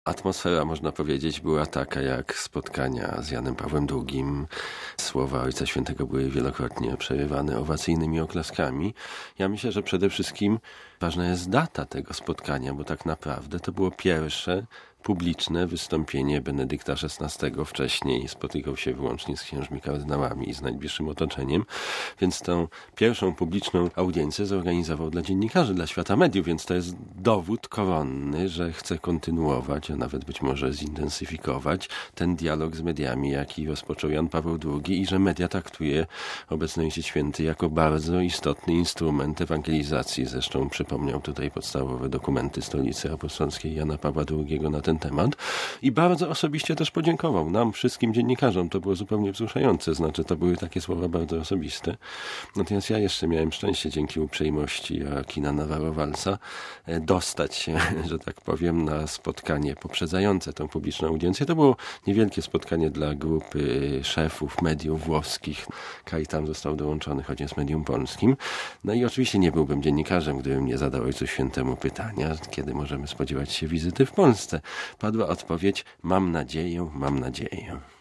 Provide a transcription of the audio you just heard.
Atmosfera, można powiedzieć, była taka jak spotkania z Janem Pawłem II. Słowa Ojca Świętego były wielokrotnie przerywane owacyjnymi oklaskami. Ja myślę, że przede wszystkim ważna jest data tego spotkania, bo tak naprawdę to było pierwsze publiczne wystąpienie Benedykta XVI. Wcześniej spotykał się wyłącznie z księżmi kardynałami i z najbliższym otoczeniem, więc tą pierwszą publiczną audiencję zorganizował dla dziennikarzy, dla świata mediów, więc to jest dowód koronny, że chce kontynuować, a nawet być może zintensyfikować ten dialog z mediami, jaki rozpoczął Jan Paweł II i że media traktuje obecny Ojciec Święty jako bardzo istotny instrument ewangelizacji. Zresztą przypomniał tutaj podstawowe dokumenty Stolicy Apostolskiej Jana Pawła II na ten temat i bardzo osobiście też podziękował nam, wszystkim dziennikarzom. To było zupełnie wzruszające, znaczy to były takie słowa bardzo osobiste. Natomiast ja jeszcze miałem szczęście dzięki uprzejmości Joakina Navarro-Wallsa dostać się, że tak powiem, na spotkanie poprzedzające tą publiczną audiencję. To było niewielkie spotkanie dla grupy szefów mediów włoskich. Kraj tam został dołączony, choć jest medium polskim. No i oczywiście nie byłbym dziennikarzem, gdybym nie zadał Ojcu Świętemu pytania, kiedy możemy spodziewać się wizyty w Polsce. Padła odpowiedź: mam nadzieję, mam nadzieję.